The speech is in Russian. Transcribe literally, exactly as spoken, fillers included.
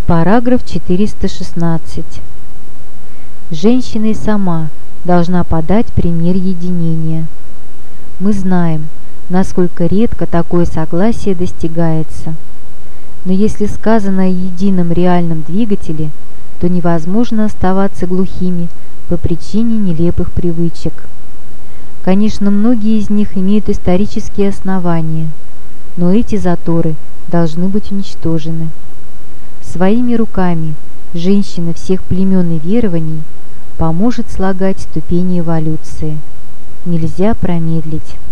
Параграф четыреста шестнадцать. Женщина и сама должна подать пример единения. Мы знаем, насколько редко такое согласие достигается. Но если сказано о едином реальном двигателе, то невозможно оставаться глухими по причине нелепых привычек. Конечно, многие из них имеют исторические основания, но эти заторы должны быть уничтожены. Своими руками женщина всех племен и верований поможет слагать ступени эволюции. Нельзя промедлить.